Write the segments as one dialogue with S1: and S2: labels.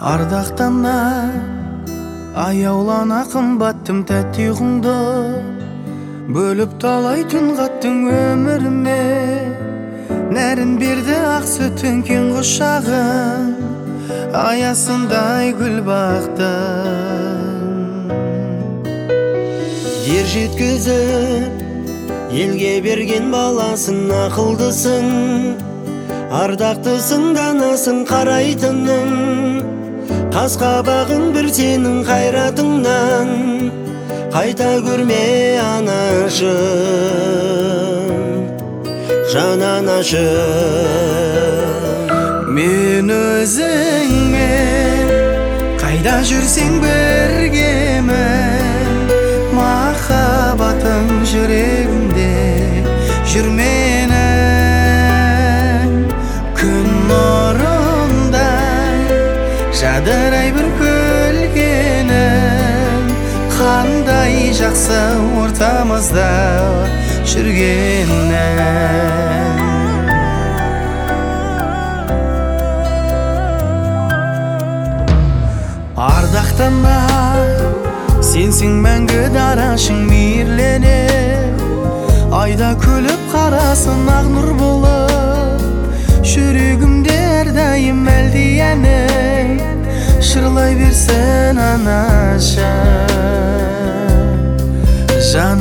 S1: Ардақтана аяулана қымбаттым тәтті ұйқыңды, бөліп талай түн қаттың өміріме. Нәрін берді ақ сүтің кең құшағың, аясындай гүл бақтың.
S2: Ер жеткізіп елге берген баласын, ақылдысың, ардақтысың, данасың, қарайтының. Қас-қабағың бір сенің қайратыңнан, қайта көрме анашым, жан анашым.
S1: Мен өзіңмен қайда жүрсең біргемін, махаббатың жүрегімде жүрменің. Күн нұрындай жадырай бір күлгенің, қандай жақсы ортамызда жүргенің. Ардақтана сенсің мәңгі дарашың мейірлене, айда күліп қарасын ақ нұр болып, жүрегімде әрдайым әлдияның шырлай берсін анашым, жан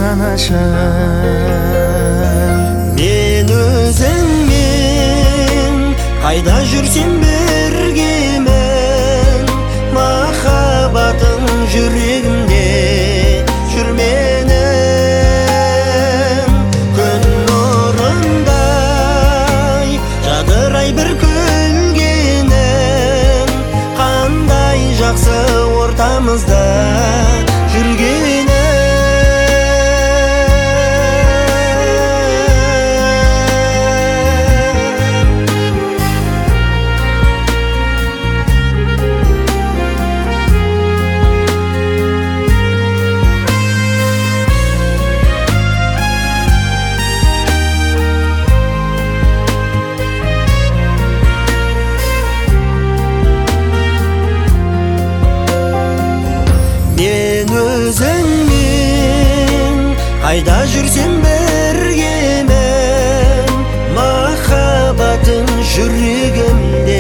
S1: анашым.
S2: Мен өзіңмен қайда жүрсем біргемін, махаббатың жүрегімде жүрменің. Күн нұрындай жадырай бір күлгенің, қандай жақсы ортамызда жүргенің. Мен өзіңмен қайда жүрсем біргемін, махаббатың жүрегімде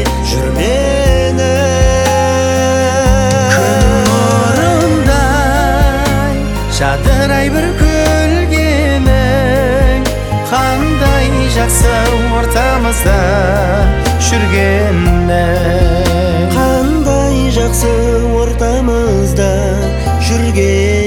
S2: жүрменің.
S1: Күн нұрындай жадырай бір күлгенің, қандай жақсы ортамызда жүргенің.
S2: Қандай жақсы ортамызда жүрген.